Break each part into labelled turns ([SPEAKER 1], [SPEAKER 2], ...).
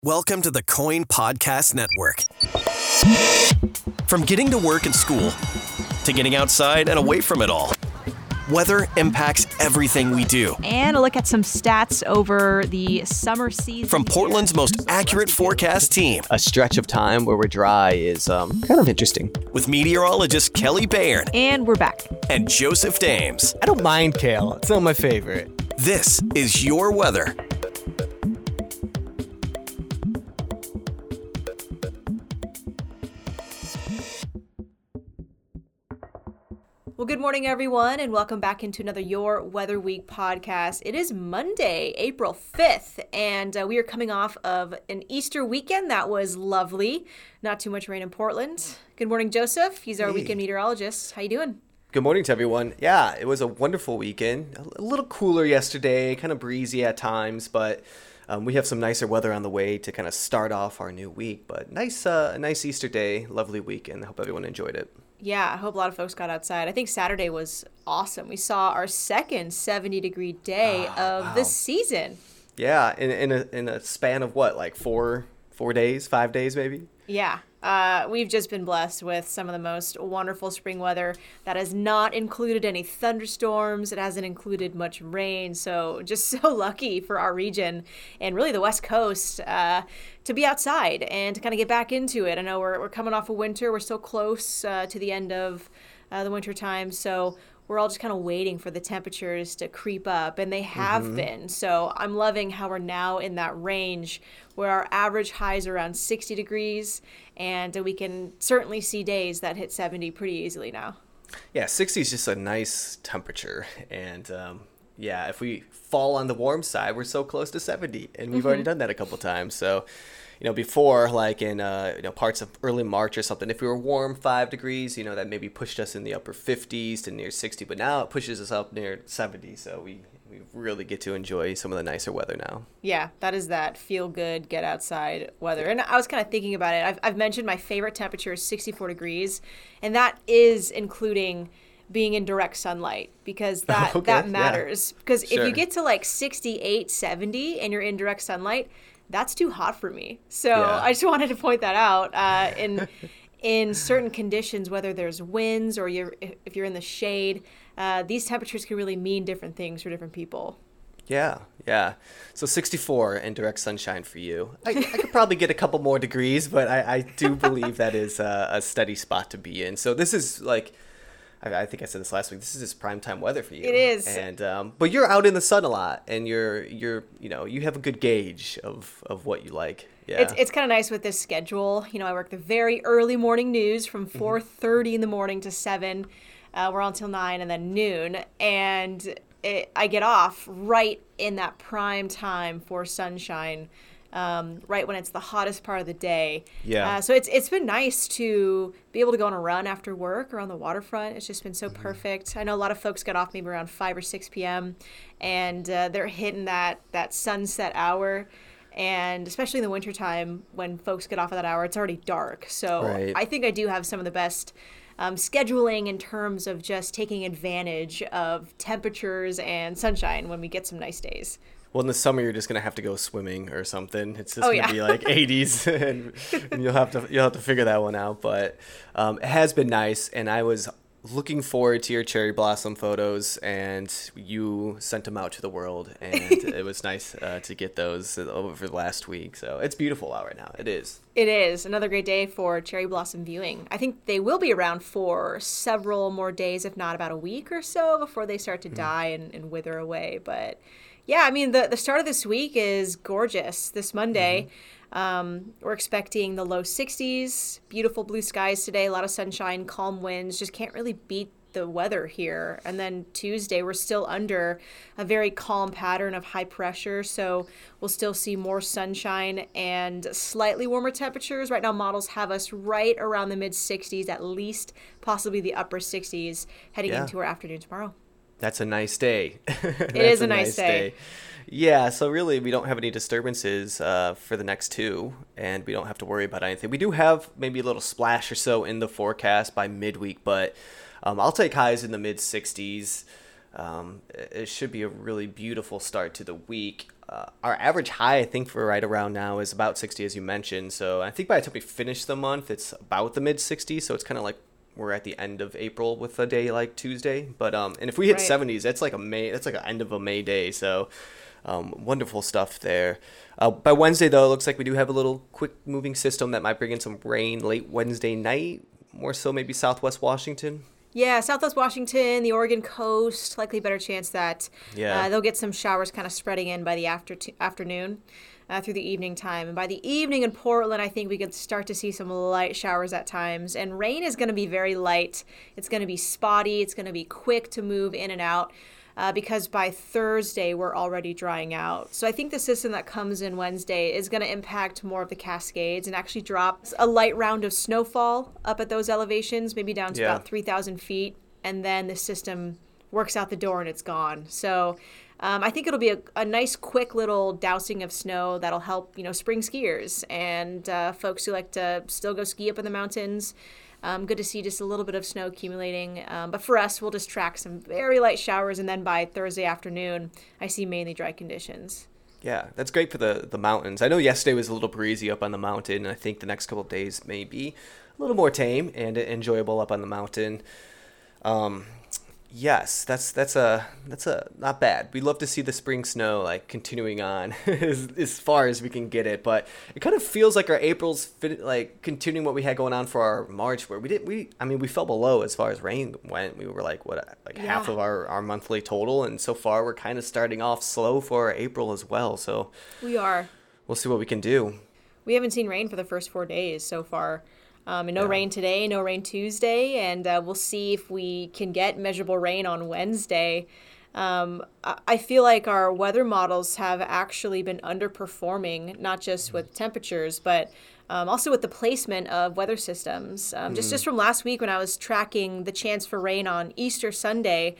[SPEAKER 1] Welcome to the Coin Podcast Network. From getting to work and school, to getting outside and away from it all, weather impacts everything we do.
[SPEAKER 2] And a look at some stats over the summer season.
[SPEAKER 1] From Portland's most accurate forecast team.
[SPEAKER 3] A stretch of time where we're dry is kind of interesting.
[SPEAKER 1] With meteorologist Kelly Bayern.
[SPEAKER 2] And we're back.
[SPEAKER 1] And Joseph Dames.
[SPEAKER 4] I don't mind kale. It's not my favorite.
[SPEAKER 1] This is your weather.
[SPEAKER 2] Well, good morning, everyone, and welcome back into another Your Weather Week podcast. It is Monday, April 5th, and we are coming off of an Easter weekend that was lovely. Not too much rain in Portland. Good morning, Joseph. He's our weekend meteorologist. How you doing?
[SPEAKER 3] Good morning to everyone. Yeah, it was a wonderful weekend. A little cooler yesterday, kind of breezy at times, but we have some nicer weather on the way to kind of start off our new week. But nice Easter day, lovely weekend. I hope everyone enjoyed it.
[SPEAKER 2] Yeah, I hope a lot of folks got outside. I think Saturday was awesome. We saw our second 70-degree day of the season.
[SPEAKER 3] Yeah, in a span of what, like 4 days, 5 days maybe?
[SPEAKER 2] Yeah. We've just been blessed with some of the most wonderful spring weather that has not included any thunderstorms. It hasn't included much rain. So just so lucky for our region and really the West Coast to be outside and to kind of get back into it. I know we're coming off of winter. We're still close to the end of the winter time. So we're all just kind of waiting for the temperatures to creep up, and they have been. So I'm loving how we're now in that range where our average highs are around 60 degrees, and we can certainly see days that hit 70 pretty easily now.
[SPEAKER 3] Yeah, 60 is just a nice temperature, and yeah, if we fall on the warm side, we're so close to 70, and we've already done that a couple times. So, before, like in parts of early March or something, if we were warm 5 degrees, that maybe pushed us in the upper 50s to near 60, but now it pushes us up near 70, so we really get to enjoy some of the nicer weather now.
[SPEAKER 2] Yeah, that is that feel good, get outside weather. And I was kind of thinking about it. I've mentioned my favorite temperature is 64 degrees, and that is including being in direct sunlight, because that matters. Because if you get to like 68, 70 and you're in direct sunlight, that's too hot for me. So I just wanted to point that out. In certain conditions, whether there's winds or if you're in the shade, these temperatures can really mean different things for different people.
[SPEAKER 3] Yeah. So 64 and direct sunshine for you. I could probably get a couple more degrees, but I do believe that is a steady spot to be in. So this is like, I think I said this last week, this is just primetime weather for you.
[SPEAKER 2] It is.
[SPEAKER 3] And but you're out in the sun a lot, and you have a good gauge of what you like. Yeah.
[SPEAKER 2] It's kind of nice with this schedule. I work the very early morning news from 4:30 in the morning to 7. We're on till 9 and then noon, and I get off right in that prime time for sunshine. Right when it's the hottest part of the day. Yeah. So it's been nice to be able to go on a run after work or on the waterfront. It's just been so perfect. I know a lot of folks get off maybe around 5 or 6 p.m. and they're hitting that sunset hour. And especially in the wintertime, when folks get off at that hour, it's already dark. So I think I do have some of the best scheduling in terms of just taking advantage of temperatures and sunshine when we get some nice days.
[SPEAKER 3] Well, in the summer, you're just going to have to go swimming or something. It's just going to be like 80s, and you'll have to figure that one out. But it has been nice, and I was looking forward to your cherry blossom photos, and you sent them out to the world, and it was nice to get those over the last week. So it's beautiful out right now. It is.
[SPEAKER 2] It is. Another great day for cherry blossom viewing. I think they will be around for several more days, if not about a week or so, before they start to die and wither away. But yeah, I mean, the start of this week is gorgeous. This Monday, we're expecting the low 60s, beautiful blue skies today, a lot of sunshine, calm winds. Just can't really beat the weather here. And then Tuesday, we're still under a very calm pattern of high pressure. So we'll still see more sunshine and slightly warmer temperatures. Right now, models have us right around the mid 60s, at least possibly the upper 60s heading into our afternoon tomorrow.
[SPEAKER 3] That's a nice day.
[SPEAKER 2] It is a nice day.
[SPEAKER 3] Yeah, so really we don't have any disturbances for the next 2, and we don't have to worry about anything. We do have maybe a little splash or so in the forecast by midweek, but I'll take highs in the mid 60s. It should be a really beautiful start to the week. Our average high, I think, for right around now is about 60, as you mentioned. So I think by the time we finish the month, it's about the mid 60s. So it's kind of like we're at the end of April with a day like Tuesday. But and if we hit 70s, that's like that's like an end of a May day. So wonderful stuff there. By Wednesday, though, it looks like we do have a little quick moving system that might bring in some rain late Wednesday night, more so maybe Southwest Washington.
[SPEAKER 2] Yeah, Southwest Washington, the Oregon coast, likely better chance that they'll get some showers kind of spreading in by the afternoon through the evening time. And by the evening in Portland, I think we could start to see some light showers at times. And rain is going to be very light. It's going to be spotty. It's going to be quick to move in and out. Because by Thursday, we're already drying out. So I think the system that comes in Wednesday is going to impact more of the Cascades and actually drop a light round of snowfall up at those elevations, maybe down to about 3,000 feet. And then the system works out the door and it's gone. So I think it'll be a nice, quick little dousing of snow that'll help, spring skiers and folks who like to still go ski up in the mountains. Good to see just a little bit of snow accumulating. But for us, we'll just track some very light showers. And then by Thursday afternoon, I see mainly dry conditions.
[SPEAKER 3] Yeah, that's great for the mountains. I know yesterday was a little breezy up on the mountain. And I think the next couple of days may be a little more tame and enjoyable up on the mountain. Yes, that's not bad. We love to see the spring snow like continuing on as far as we can get it, but it kind of feels like our April's like continuing what we had going on for our March, where we fell below as far as rain went. We were like half of our monthly total, and so far we're kind of starting off slow for April as well. So
[SPEAKER 2] we are.
[SPEAKER 3] We'll see what we can do.
[SPEAKER 2] We haven't seen rain for the first 4 days so far. And no rain today, no rain Tuesday, and we'll see if we can get measurable rain on Wednesday. I feel like our weather models have actually been underperforming, not just with temperatures, but also with the placement of weather systems. Just from last week when I was tracking the chance for rain on Easter Sunday,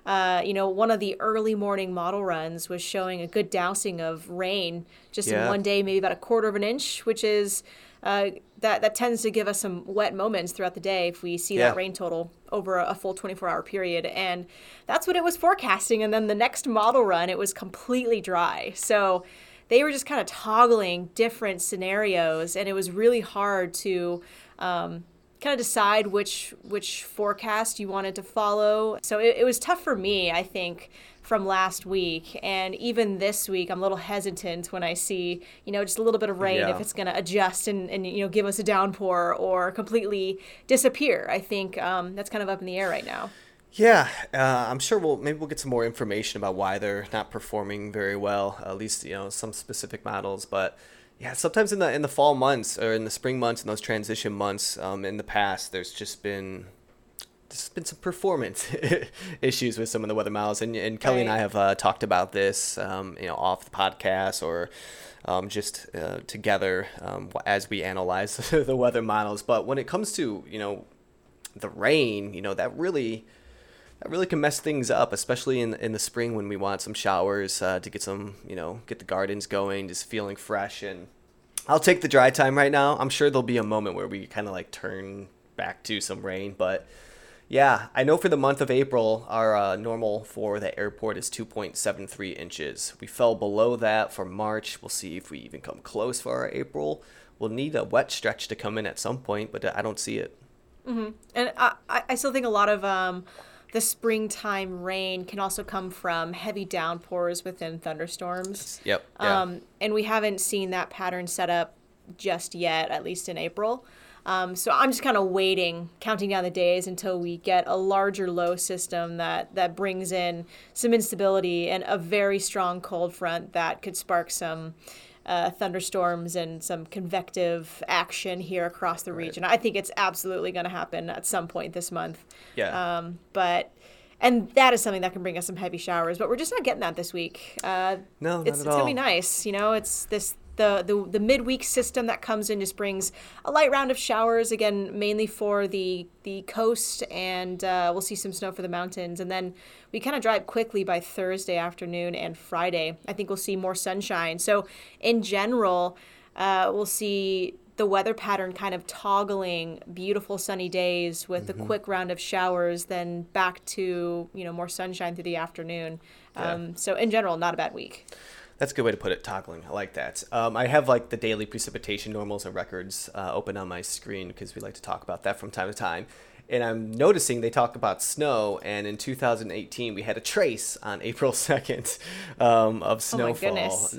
[SPEAKER 2] one of the early morning model runs was showing a good dousing of rain just in one day, maybe about a quarter of an inch, which is... that tends to give us some wet moments throughout the day if we see that rain total over a full 24-hour period. And that's what it was forecasting. And then the next model run, it was completely dry. So they were just kind of toggling different scenarios. And it was really hard to kind of decide which forecast you wanted to follow. So it was tough for me, I think, from last week. And even this week, I'm a little hesitant when I see, just a little bit of rain, if it's going to adjust and give us a downpour or completely disappear. I think that's kind of up in the air right now.
[SPEAKER 3] Yeah, I'm sure maybe we'll get some more information about why they're not performing very well, at least, some specific models. But yeah, sometimes in the fall months or in the spring months and those transition months in the past, there's been some performance issues with some of the weather models, and Kelly and I have talked about this, off the podcast or just together as we analyze the weather models. But when it comes to the rain, that really can mess things up, especially in the spring when we want some showers to get some get the gardens going, just feeling fresh. And I'll take the dry time right now. I'm sure there'll be a moment where we kind of like turn back to some rain, but. Yeah, I know for the month of April, our normal for the airport is 2.73 inches. We fell below that for March. We'll see if we even come close for our April. We'll need a wet stretch to come in at some point, but I don't see it.
[SPEAKER 2] Mm-hmm. And I still think a lot of the springtime rain can also come from heavy downpours within thunderstorms.
[SPEAKER 3] Yep. Yeah.
[SPEAKER 2] And we haven't seen that pattern set up just yet, at least in April. So I'm just kind of waiting, counting down the days until we get a larger low system that brings in some instability and a very strong cold front that could spark some thunderstorms and some convective action here across the region. I think it's absolutely going to happen at some point this month.
[SPEAKER 3] Yeah.
[SPEAKER 2] And that is something that can bring us some heavy showers, but we're just not getting that this week.
[SPEAKER 3] No, not
[SPEAKER 2] it's
[SPEAKER 3] at all.
[SPEAKER 2] It's going to be nice. It's this. The midweek system that comes in just brings a light round of showers, again, mainly for the coast, and we'll see some snow for the mountains. And then we kind of dry up quickly by Thursday afternoon and Friday. I think we'll see more sunshine. So in general, we'll see the weather pattern kind of toggling beautiful sunny days with a quick round of showers, then back to, more sunshine through the afternoon. So in general, not a bad week.
[SPEAKER 3] That's a good way to put it, toggling. I like that. I have like the daily precipitation normals and records open on my screen because we like to talk about that from time to time. And I'm noticing they talk about snow, and in 2018 we had a trace on April 2nd of snowfall.
[SPEAKER 2] Oh my goodness.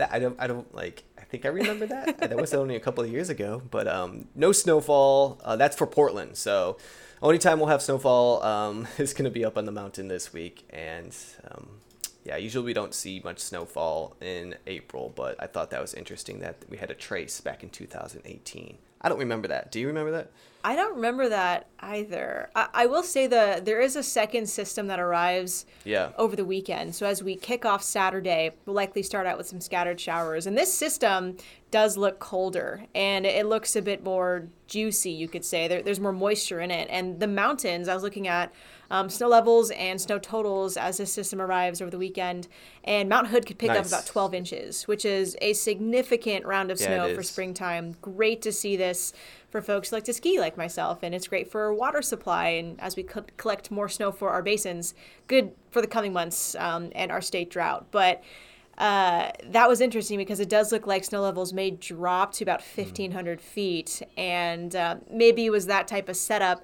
[SPEAKER 3] I think I remember that. That was only a couple of years ago, but no snowfall. That's for Portland. So only time we'll have snowfall is going to be up on the mountain this week, and usually we don't see much snowfall in April, but I thought that was interesting that we had a trace back in 2018. I don't remember that. Do you remember that?
[SPEAKER 2] I don't remember that either. I will say there is a second system that arrives over the weekend. So as we kick off Saturday, we'll likely start out with some scattered showers. And this system does look colder, and it looks a bit more juicy, you could say. There's more moisture in it. And the mountains, I was looking at snow levels and snow totals as this system arrives over the weekend. And Mount Hood could pick up about 12 inches, which is a significant round of snow for springtime. Great to see this for folks who like to ski like myself, and it's great for water supply. And as we collect more snow for our basins, good for the coming months and our state drought. But that was interesting because it does look like snow levels may drop to about 1,500 feet. And maybe it was that type of setup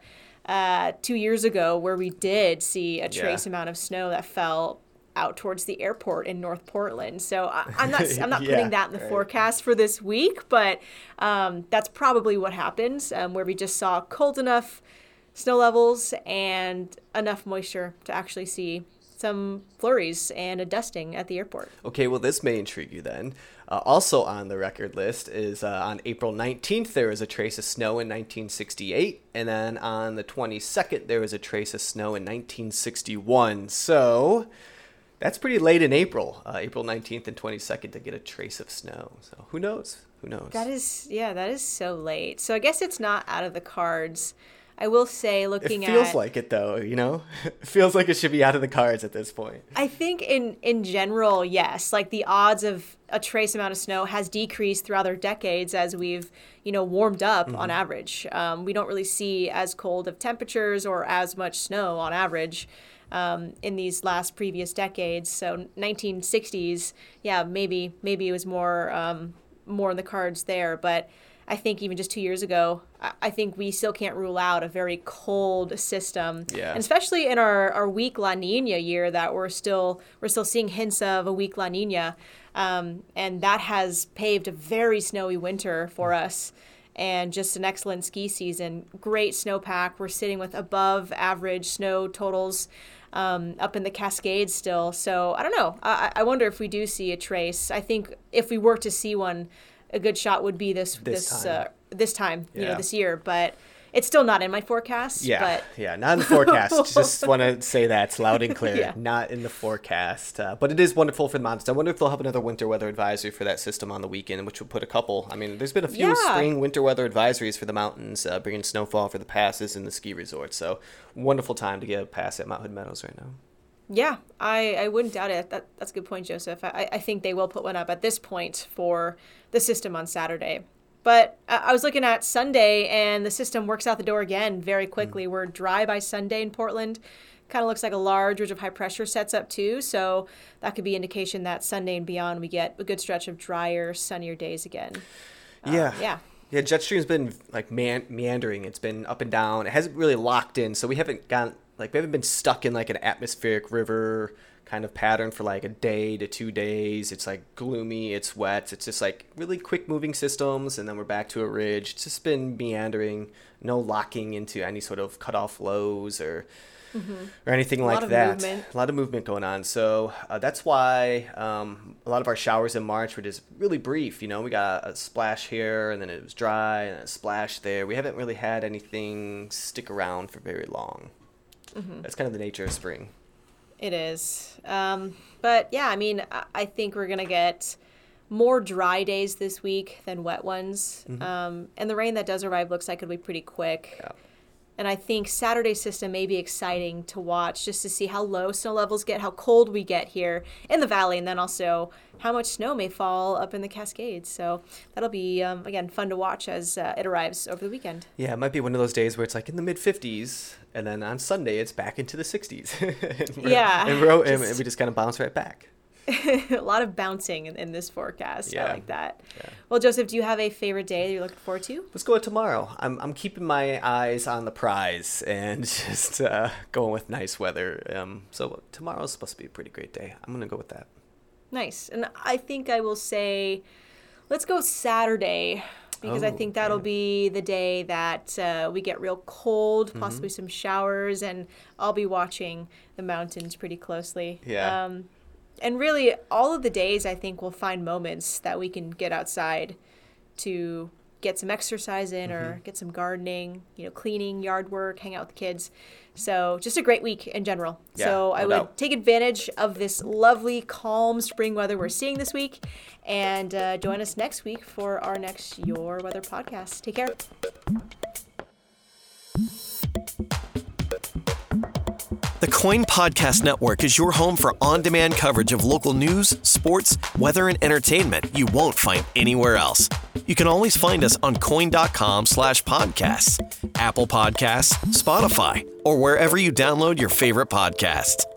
[SPEAKER 2] 2 years ago where we did see a trace amount of snow that fell out towards the airport in North Portland. So I'm not putting that in the forecast for this week, but that's probably what happened, where we just saw cold enough snow levels and enough moisture to actually see some flurries and a dusting at the airport.
[SPEAKER 3] Okay, well, this may intrigue you then. Also on the record list is on April 19th, there was a trace of snow in 1968. And then on the 22nd, there was a trace of snow in 1961. So that's pretty late in April, April 19th and 22nd to get a trace of snow. So who knows? Who knows?
[SPEAKER 2] That is so late. So I guess it's not out of the cards. I will say,
[SPEAKER 3] it feels like it, though, It feels like it should be out of the cards at this point.
[SPEAKER 2] I think in general, yes. Like the odds of a trace amount of snow has decreased throughout our decades as we've, warmed up on average. We don't really see as cold of temperatures or as much snow on average in these last previous decades. So 1960s, maybe it was more in the cards there, but I think even just 2 years ago, I think we still can't rule out a very cold system.
[SPEAKER 3] Yeah.
[SPEAKER 2] And especially in our weak La Nina year that we're still seeing hints of a weak La Nina. And that has paved a very snowy winter for us and just an excellent ski season. Great snowpack. We're sitting with above average snow totals up in the Cascades still. So I don't know. I wonder if we do see a trace. I think if we were to see one, a good shot would be this time, this year, but it's still not in my forecast.
[SPEAKER 3] Not in the forecast. Just want to say that's loud and clear. Not in the forecast, but it is wonderful for the mountains. I wonder if they'll have another winter weather advisory for that system on the weekend, which will put a couple. I mean, there's been a few spring winter weather advisories for the mountains, bringing snowfall for the passes and the ski resorts. So wonderful time to get a pass at Mount Hood Meadows right now.
[SPEAKER 2] Yeah, I wouldn't doubt it. That's a good point, Joseph. I think they will put one up at this point for the system on Saturday. But I was looking at Sunday, and the system works out the door again very quickly. We're dry by Sunday in Portland. Kind of looks like a large ridge of high pressure sets up too. So that could be indication that Sunday and beyond we get a good stretch of drier, sunnier days again.
[SPEAKER 3] Yeah, jet stream's been like meandering. It's been up and down. It hasn't really locked in, so we haven't been stuck in like an atmospheric river kind of pattern for like a day to 2 days. It's like gloomy, it's wet, it's just like really quick moving systems, and then we're back to a ridge. It's just been meandering, no locking into any sort of cutoff lows or anything like that. A lot of movement going on. So that's why a lot of our showers in March were just really brief. We got a splash here, and then it was dry, and a splash there. We haven't really had anything stick around for very long. That's kind of the nature of spring.
[SPEAKER 2] It is. But yeah, I mean, I think we're going to get more dry days this week than wet ones. And the rain that does arrive looks like it'll be pretty quick. And I think Saturday's system may be exciting to watch just to see how low snow levels get, how cold we get here in the valley, and then also how much snow may fall up in the Cascades. So that'll be, again, fun to watch as it arrives over the weekend.
[SPEAKER 3] Yeah, it might be one of those days where it's like in the mid-50s, and then on Sunday it's back into the 60s. And we just kind of bounce right back.
[SPEAKER 2] A lot of bouncing in this forecast.
[SPEAKER 3] Yeah.
[SPEAKER 2] I like that.
[SPEAKER 3] Yeah.
[SPEAKER 2] Well, Joseph, do you have a favorite day that you're looking forward to?
[SPEAKER 3] Let's go with tomorrow. I'm keeping my eyes on the prize and just going with nice weather. So tomorrow's supposed to be a pretty great day. I'm going to go with that.
[SPEAKER 2] Nice. And I think I will say, let's go Saturday, because I think that'll be the day that we get real cold, possibly some showers, and I'll be watching the mountains pretty closely.
[SPEAKER 3] Yeah.
[SPEAKER 2] And really, all of the days, I think, we'll find moments that we can get outside to get some exercise in or get some gardening, cleaning, yard work, hang out with the kids. So just a great week in general.
[SPEAKER 3] Yeah,
[SPEAKER 2] so I
[SPEAKER 3] no
[SPEAKER 2] would
[SPEAKER 3] doubt.
[SPEAKER 2] take advantage of this lovely, calm spring weather we're seeing this week, and join us next week for our next Your Weather podcast. Take care.
[SPEAKER 1] The Coin Podcast Network is your home for on-demand coverage of local news, sports, weather, and entertainment you won't find anywhere else. You can always find us on coin.com/podcasts, Apple Podcasts, Spotify, or wherever you download your favorite podcasts.